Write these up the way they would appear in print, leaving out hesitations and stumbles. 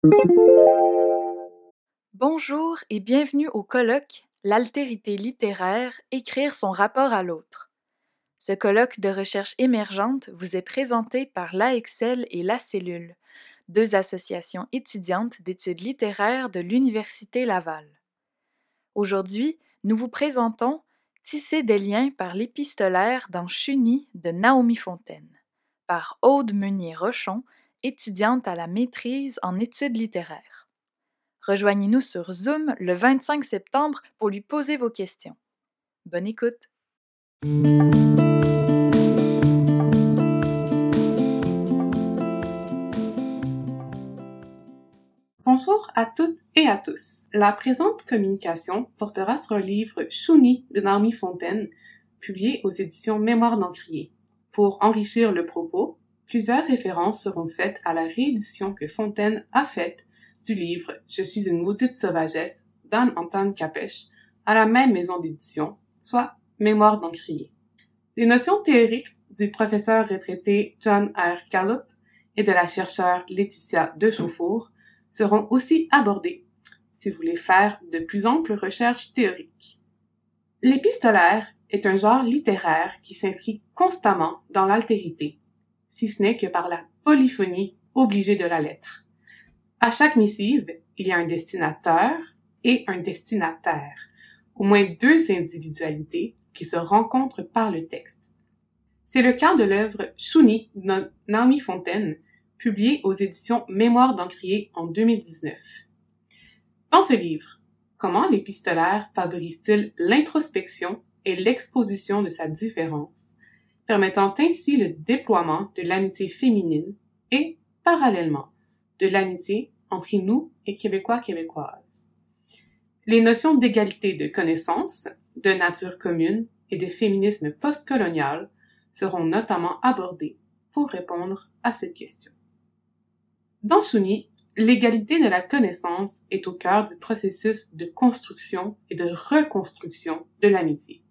Bonjour et bienvenue au colloque L'altérité littéraire, écrire son rapport à l'autre. Ce colloque de recherche émergente vous est présenté par l'AEXCEL et La Cellule, deux associations étudiantes d'études littéraires de l'Université Laval. Aujourd'hui, nous vous présentons Tisser des liens par l'épistolaire dans Chugny de Naomi Fontaine, par Aude Meunier-Rochon, étudiante à la maîtrise en études littéraires. Rejoignez-nous sur Zoom le 25 septembre pour lui poser vos questions. Bonne écoute! Bonjour à toutes et à tous. La présente communication portera sur le livre Chugny de Naomi Fontaine, publié aux éditions Mémoires d'Encrier. Pour enrichir le propos, plusieurs références seront faites à la réédition que Fontaine a faite du livre Je suis une maudite sauvagesse d'Anne-Antoine Capèche à la même maison d'édition, soit Mémoires d'Encrier. Les notions théoriques du professeur retraité John R. Gallup et de la chercheure Laetitia de Chauffour seront aussi abordées si vous voulez faire de plus amples recherches théoriques. L'épistolaire est un genre littéraire qui s'inscrit constamment dans l'altérité, si ce n'est que par la polyphonie obligée de la lettre. À chaque missive, il y a un destinateur et un destinataire, au moins deux individualités qui se rencontrent par le texte. C'est le cas de l'œuvre Chugny de Naomi Fontaine, publiée aux éditions Mémoires d'Encrier en 2019. Dans ce livre, comment l'épistolaire favorise-t-il l'introspection et l'exposition de sa différence, permettant ainsi le déploiement de l'amitié féminine et, parallèlement, de l'amitié entre nous et Québécois-Québécoises. Les notions d'égalité de connaissances, de nature commune et de féminisme postcolonial seront notamment abordées pour répondre à cette question. Dans Chugny, l'égalité de la connaissance est au cœur du processus de construction et de reconstruction de l'amitié.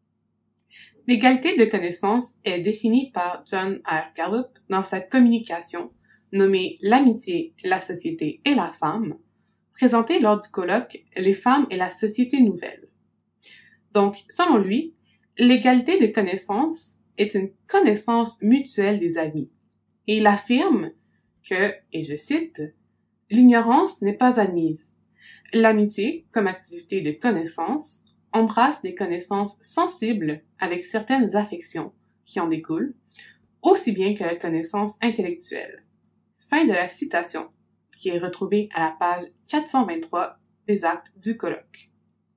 L'égalité de connaissance est définie par John R. Gallup dans sa communication nommée L'amitié, la société et la femme, présentée lors du colloque Les femmes et la société nouvelle. Donc, selon lui, l'égalité de connaissance est une connaissance mutuelle des amis, et il affirme que, et je cite, « L'ignorance n'est pas admise. L'amitié, comme activité de connaissance, embrasse des connaissances sensibles avec certaines affections qui en découlent, aussi bien que la connaissance intellectuelle. » Fin de la citation, qui est retrouvée à la page 423 des actes du colloque.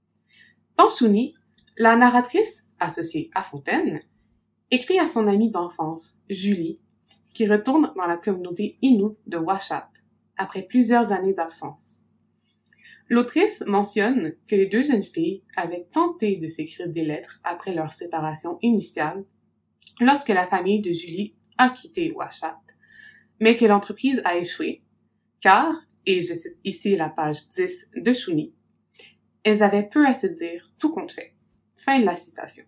Dans Chugny, la narratrice, associée à Fontaine, écrit à son amie d'enfance, Julie, qui retourne dans la communauté Innu de Uashat, après plusieurs années d'absence. L'autrice mentionne que les deux jeunes filles avaient tenté de s'écrire des lettres après leur séparation initiale, lorsque la famille de Julie a quitté Uashat, mais que l'entreprise a échoué, car, et je cite ici la page 10 de Chugny, elles avaient peu à se dire, tout compte fait. Fin de la citation.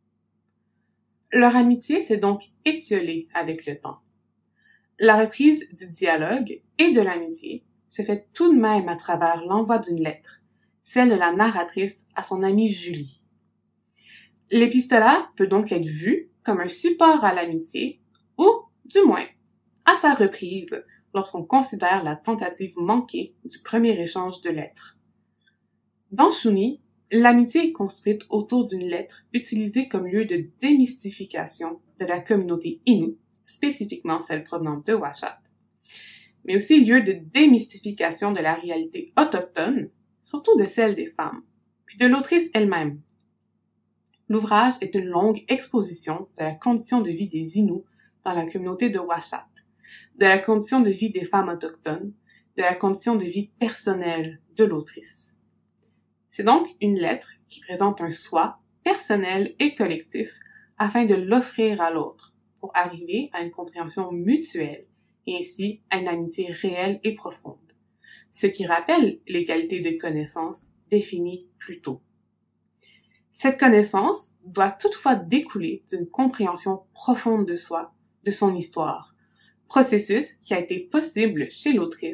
Leur amitié s'est donc étiolée avec le temps. La reprise du dialogue et de l'amitié se fait tout de même à travers l'envoi d'une lettre, celle de la narratrice à son amie Julie. L'épistolaire peut donc être vu comme un support à l'amitié, ou, du moins, à sa reprise lorsqu'on considère la tentative manquée du premier échange de lettres. Dans Chugny, l'amitié est construite autour d'une lettre utilisée comme lieu de démystification de la communauté Innu, spécifiquement celle provenant de Uashat, mais aussi lieu de démystification de la réalité autochtone, surtout de celle des femmes, puis de l'autrice elle-même. L'ouvrage est une longue exposition de la condition de vie des Innu dans la communauté de Uashat, de la condition de vie des femmes autochtones, de la condition de vie personnelle de l'autrice. C'est donc une lettre qui présente un soi personnel et collectif afin de l'offrir à l'autre pour arriver à une compréhension mutuelle et ainsi à une amitié réelle et profonde, ce qui rappelle l'égalité de connaissances définie plus tôt. Cette connaissance doit toutefois découler d'une compréhension profonde de soi, de son histoire, processus qui a été possible chez l'autrice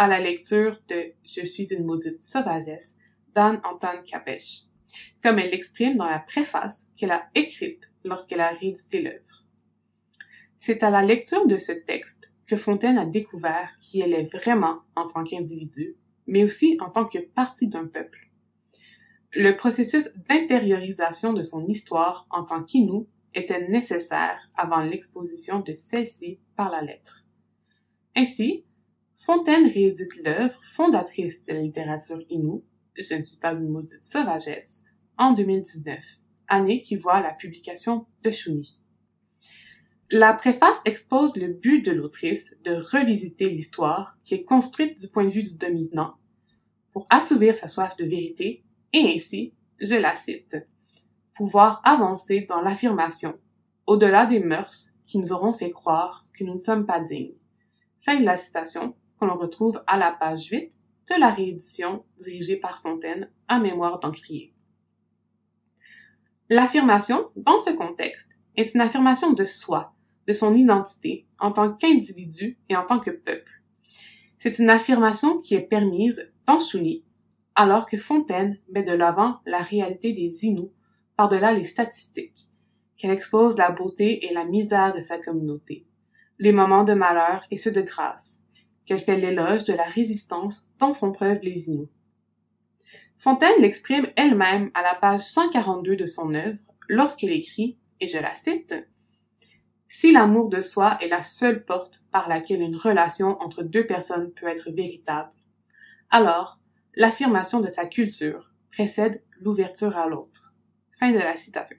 à la lecture de « Je suis une maudite sauvagesse » d'Anne-Anton Capech, comme elle l'exprime dans la préface qu'elle a écrite lorsqu'elle a réédité l'œuvre. C'est à la lecture de ce texte que Fontaine a découvert qui elle est vraiment en tant qu'individu, mais aussi en tant que partie d'un peuple. Le processus d'intériorisation de son histoire en tant qu'Innu était nécessaire avant l'exposition de celle-ci par la lettre. Ainsi, Fontaine réédite l'œuvre fondatrice de la littérature Innu, Je ne suis pas une maudite sauvagesse, en 2019, année qui voit la publication de Shuni. La préface expose le but de l'autrice de revisiter l'histoire qui est construite du point de vue du dominant pour assouvir sa soif de vérité et ainsi, je la cite, « pouvoir avancer dans l'affirmation, au-delà des mœurs qui nous auront fait croire que nous ne sommes pas dignes. » Fin de la citation que l'on retrouve à la page 8 de la réédition dirigée par Fontaine à Mémoire d'Encrier. L'affirmation, dans ce contexte, est une affirmation de soi, de son identité en tant qu'individu et en tant que peuple. C'est une affirmation qui est permise dans Shuni, alors que Fontaine met de l'avant la réalité des Innu par-delà les statistiques, qu'elle expose la beauté et la misère de sa communauté, les moments de malheur et ceux de grâce, qu'elle fait l'éloge de la résistance dont font preuve les Innu. Fontaine l'exprime elle-même à la page 142 de son œuvre lorsqu'elle écrit, et je la cite, « Si l'amour de soi est la seule porte par laquelle une relation entre deux personnes peut être véritable, alors l'affirmation de sa culture précède l'ouverture à l'autre. » Fin de la citation.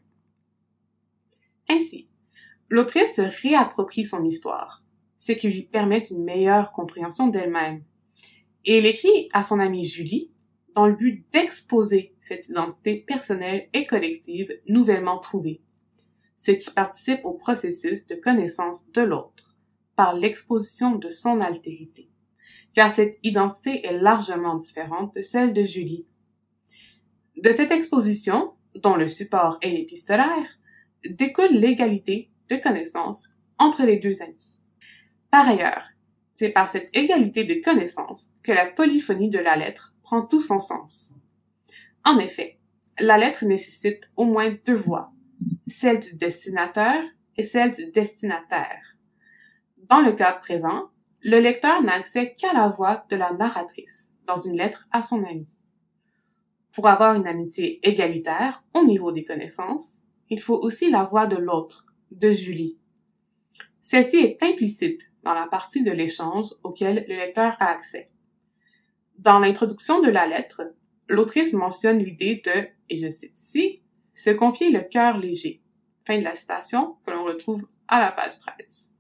Ainsi, l'autrice se réapproprie son histoire, ce qui lui permet une meilleure compréhension d'elle-même. Et elle écrit à son amie Julie dans le but d'exposer cette identité personnelle et collective nouvellement trouvée, ce qui participe au processus de connaissance de l'autre par l'exposition de son altérité, car cette identité est largement différente de celle de Julie. De cette exposition, dont le support est l'épistolaire, découle l'égalité de connaissances entre les deux amis. Par ailleurs, c'est par cette égalité de connaissances que la polyphonie de la lettre prend tout son sens. En effet, la lettre nécessite au moins deux voix, celle du destinateur et celle du destinataire. Dans le cas présent, le lecteur n'a accès qu'à la voix de la narratrice dans une lettre à son ami. Pour avoir une amitié égalitaire au niveau des connaissances, il faut aussi la voix de l'autre, de Julie. Celle-ci est implicite dans la partie de l'échange auquel le lecteur a accès. Dans l'introduction de la lettre, l'autrice mentionne l'idée de, et je cite ici, « se confier le cœur léger ». Fin de la citation que l'on retrouve à la page 13.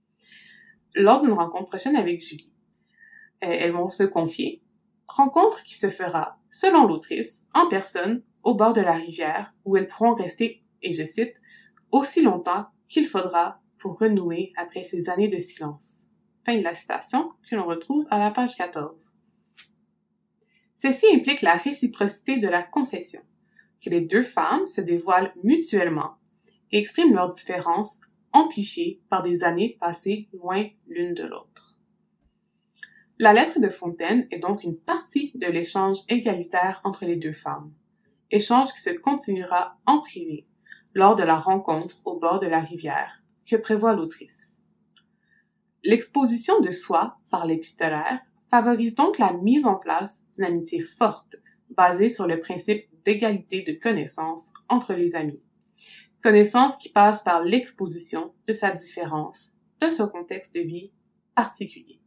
Lors d'une rencontre prochaine avec Julie, elles vont se confier, rencontre qui se fera, selon l'autrice, en personne, au bord de la rivière, où elles pourront rester, et je cite, « aussi longtemps qu'il faudra pour renouer après ces années de silence ». Fin de la citation que l'on retrouve à la page 14. Ceci implique la réciprocité de la confession, que les deux femmes se dévoilent mutuellement et expriment leurs différences amplifiées par des années passées loin l'une de l'autre. La lettre de Fontaine est donc une partie de l'échange égalitaire entre les deux femmes, échange qui se continuera en privé lors de la rencontre au bord de la rivière que prévoit l'autrice. L'exposition de soi par l'épistolaire favorise donc la mise en place d'une amitié forte basée sur le principe d'égalité de connaissances entre les amis. Connaissance qui passe par l'exposition de sa différence, de ce contexte de vie particulier.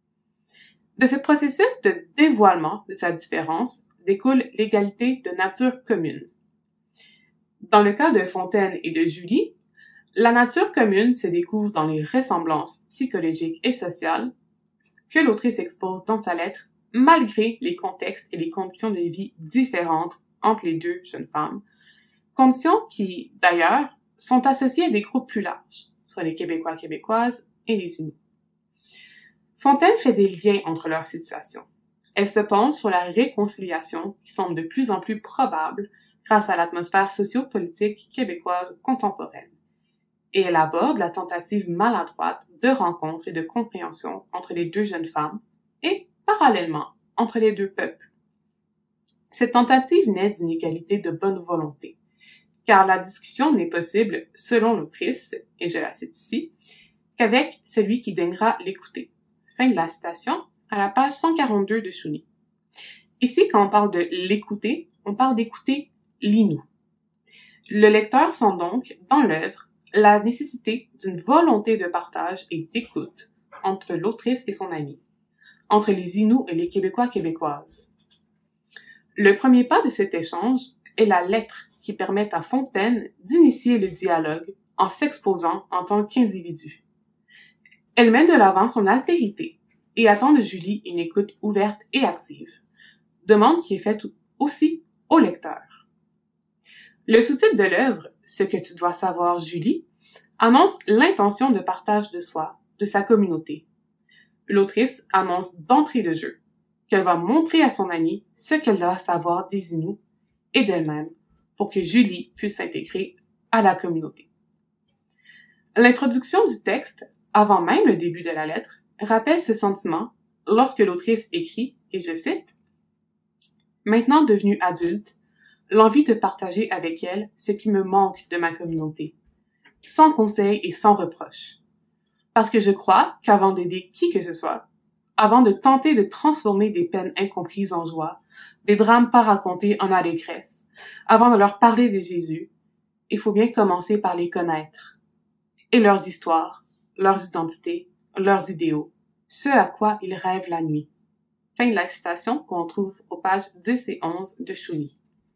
De ce processus de dévoilement de sa différence découle l'égalité de nature commune. Dans le cas de Fontaine et de Julie, la nature commune se découvre dans les ressemblances psychologiques et sociales que l'autrice expose dans sa lettre, malgré les contextes et les conditions de vie différentes entre les deux jeunes femmes, conditions qui, d'ailleurs, sont associées à des groupes plus larges, soit les Québécois, Québécoises et les Inuits. Fontaine fait des liens entre leurs situations. Elle se penche sur la réconciliation qui semble de plus en plus probable grâce à l'atmosphère socio-politique québécoise contemporaine. Et elle aborde la tentative maladroite de rencontre et de compréhension entre les deux jeunes femmes et, parallèlement entre les deux peuples. Cette tentative naît d'une égalité de bonne volonté, car la discussion n'est possible, selon l'autrice, et je la cite ici, qu'avec celui qui daignera l'écouter. Fin de la citation, à la page 142 de Shuni. Ici, quand on parle de l'écouter, on parle d'écouter l'Innu. Le lecteur sent donc, dans l'œuvre, la nécessité d'une volonté de partage et d'écoute entre l'autrice et son ami, entre les Inuits et les Québécois-Québécoises. Le premier pas de cet échange est la lettre qui permet à Fontaine d'initier le dialogue en s'exposant en tant qu'individu. Elle met de l'avant son altérité et attend de Julie une écoute ouverte et active, demande qui est faite aussi au lecteur. Le sous-titre de l'œuvre, Ce que tu dois savoir, Julie, annonce l'intention de partage de soi, de sa communauté. L'autrice annonce d'entrée de jeu qu'elle va montrer à son amie ce qu'elle doit savoir des Inuits et d'elle-même pour que Julie puisse s'intégrer à la communauté. L'introduction du texte, avant même le début de la lettre, rappelle ce sentiment lorsque l'autrice écrit, et je cite, « Maintenant devenue adulte, l'envie de partager avec elle ce qui me manque de ma communauté, sans conseil et sans reproche. Parce que je crois qu'avant d'aider qui que ce soit, avant de tenter de transformer des peines incomprises en joie, des drames pas racontés en allégresse, avant de leur parler de Jésus, il faut bien commencer par les connaître, et leurs histoires, leurs identités, leurs idéaux, ce à quoi ils rêvent la nuit. » Fin de la citation qu'on trouve aux pages 10 et 11 de Shuni.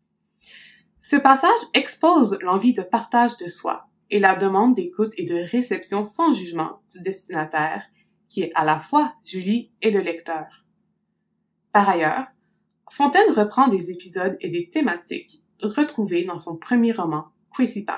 Ce passage expose l'envie de partage de soi et la demande d'écoute et de réception sans jugement du destinataire, qui est à la fois Julie et le lecteur. Par ailleurs, Fontaine reprend des épisodes et des thématiques retrouvés dans son premier roman, Quisipan.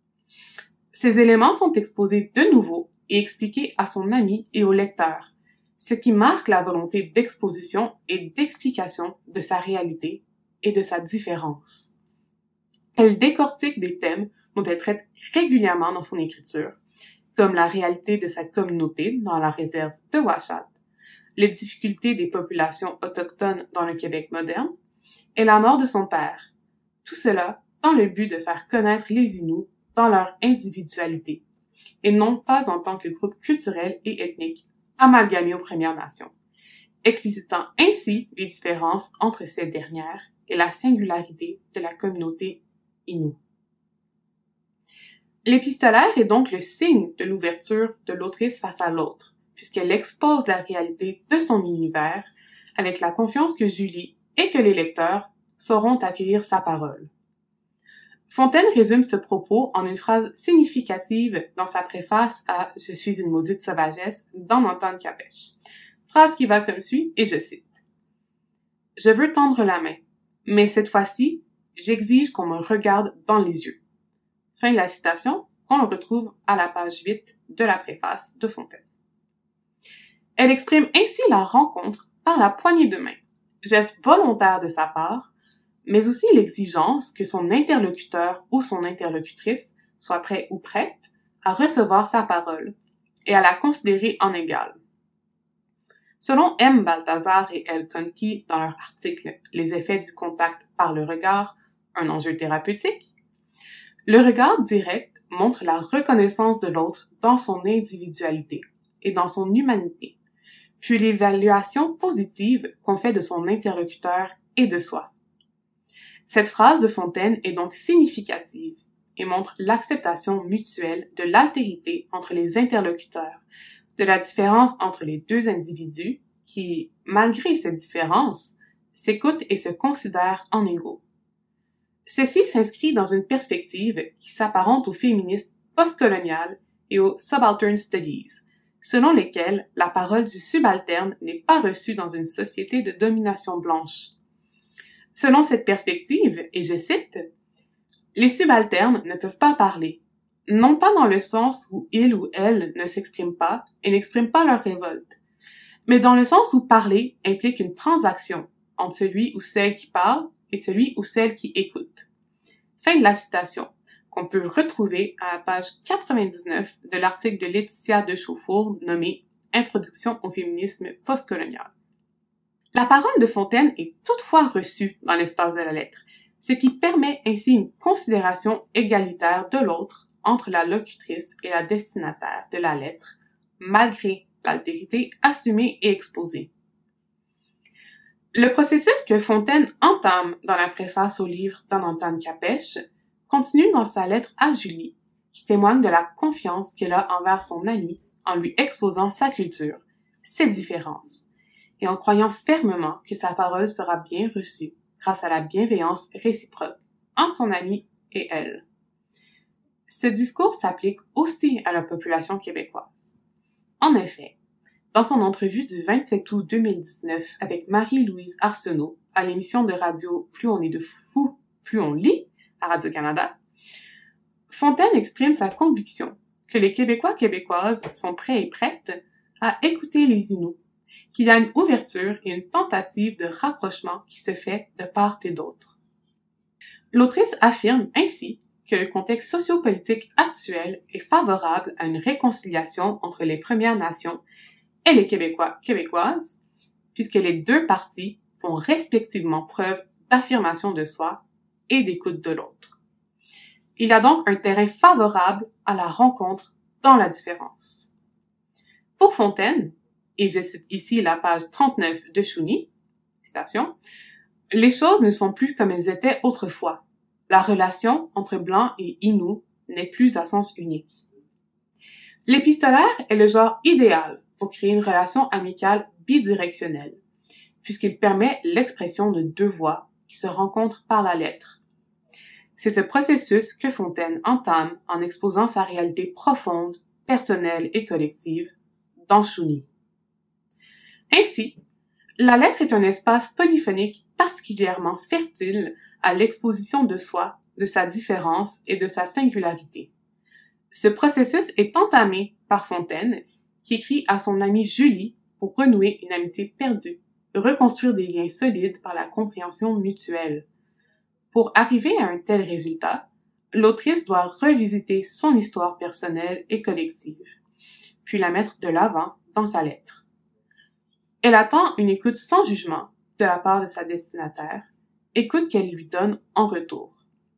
Ces éléments sont exposés de nouveau et expliqués à son ami et au lecteur, ce qui marque la volonté d'exposition et d'explication de sa réalité et de sa différence. Elle décortique des thèmes dont elle traite régulièrement dans son écriture, comme la réalité de sa communauté dans la réserve de Ouachate, les difficultés des populations autochtones dans le Québec moderne et la mort de son père. Tout cela dans le but de faire connaître les Inuits dans leur individualité, et non pas en tant que groupe culturel et ethnique amalgamé aux Premières Nations, explicitant ainsi les différences entre ces dernières et la singularité de la communauté Innu. L'épistolaire est donc le signe de l'ouverture de l'autrice face à l'autre, puisqu'elle expose la réalité de son univers avec la confiance que Julie et que les lecteurs sauront accueillir sa parole. Fontaine résume ce propos en une phrase significative dans sa préface à « Je suis une maudite sauvagesse » dans Nantan Capèche. Phrase qui va comme suit, et je cite. « Je veux tendre la main, mais cette fois-ci, j'exige qu'on me regarde dans les yeux. » Fin de la citation, qu'on retrouve à la page 8 de la préface de Fontaine. Elle exprime ainsi la rencontre par la poignée de main, geste volontaire de sa part, mais aussi l'exigence que son interlocuteur ou son interlocutrice soit prêt ou prête à recevoir sa parole et à la considérer en égale. Selon M. Balthazar et L. Conti dans leur article « Les effets du contact par le regard, un enjeu thérapeutique », le regard direct montre la reconnaissance de l'autre dans son individualité et dans son humanité, puis l'évaluation positive qu'on fait de son interlocuteur et de soi. Cette phrase de Fontaine est donc significative et montre l'acceptation mutuelle de l'altérité entre les interlocuteurs, de la différence entre les deux individus qui, malgré cette différence, s'écoutent et se considèrent en égaux. Ceci s'inscrit dans une perspective qui s'apparente au féminisme postcolonial et aux subaltern studies, selon lesquels la parole du subalterne n'est pas reçue dans une société de domination blanche. Selon cette perspective, et je cite, « Les subalternes ne peuvent pas parler, non pas dans le sens où ils ou elles ne s'expriment pas et n'expriment pas leur révolte, mais dans le sens où parler implique une transaction entre celui ou celle qui parle et celui ou celle qui écoute. » Fin de la citation, qu'on peut retrouver à la page 99 de l'article de Laetitia de Chauffour nommé « Introduction au féminisme postcolonial ». La parole de Fontaine est toutefois reçue dans l'espace de la lettre, ce qui permet ainsi une considération égalitaire de l'autre entre la locutrice et la destinataire de la lettre, malgré l'altérité assumée et exposée. Le processus que Fontaine entame dans la préface au livre d'Anantane Capèche continue dans sa lettre à Julie, qui témoigne de la confiance qu'elle a envers son ami en lui exposant sa culture, ses différences, et en croyant fermement que sa parole sera bien reçue grâce à la bienveillance réciproque entre son ami et elle. Ce discours s'applique aussi à la population québécoise. En effet, dans son entrevue du 27 août 2019 avec Marie-Louise Arsenault à l'émission de radio Plus on est de fous, plus on lit à Radio-Canada, Fontaine exprime sa conviction que les Québécois-Québécoises sont prêts et prêtes à écouter les Inuits, qu'il y a une ouverture et une tentative de rapprochement qui se fait de part et d'autre. L'autrice affirme ainsi que le contexte sociopolitique actuel est favorable à une réconciliation entre les Premières Nations et les Québécois québécoises, puisque les deux parties font respectivement preuve d'affirmation de soi et d'écoute de l'autre. Il y a donc un terrain favorable à la rencontre dans la différence. Pour Fontaine, et je cite ici la page 39 de Shuni, citation, « Les choses ne sont plus comme elles étaient autrefois. La relation entre Blancs et Inuits n'est plus à sens unique. » L'épistolaire est le genre idéal pour créer une relation amicale bidirectionnelle, puisqu'il permet l'expression de deux voix qui se rencontrent par la lettre. C'est ce processus que Fontaine entame en exposant sa réalité profonde, personnelle et collective dans Shuni. Ainsi, la lettre est un espace polyphonique particulièrement fertile à l'exposition de soi, de sa différence et de sa singularité. Ce processus est entamé par Fontaine, qui écrit à son amie Julie pour renouer une amitié perdue, reconstruire des liens solides par la compréhension mutuelle. Pour arriver à un tel résultat, l'autrice doit revisiter son histoire personnelle et collective, puis la mettre de l'avant dans sa lettre. Elle attend une écoute sans jugement de la part de sa destinataire, écoute qu'elle lui donne en retour.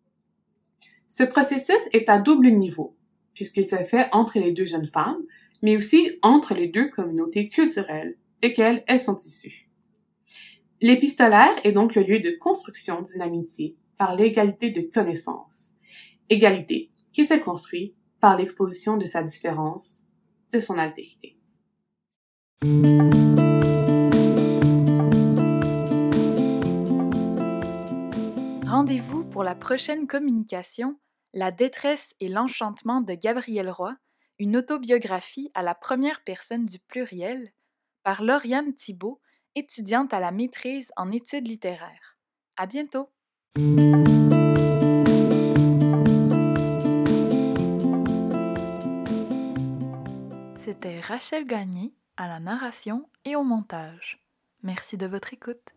Ce processus est à double niveau, puisqu'il se fait entre les deux jeunes femmes, mais aussi entre les deux communautés culturelles desquelles elles sont issues. L'épistolaire est donc le lieu de construction d'une amitié par l'égalité de connaissances, égalité qui se construit par l'exposition de sa différence, de son altérité. Rendez-vous pour la prochaine communication, La détresse et l'enchantement de Gabrielle Roy, une autobiographie à la première personne du pluriel, par Lauriane Thibault, étudiante à la maîtrise en études littéraires. À bientôt! C'était Rachel Gagné à la narration et au montage. Merci de votre écoute.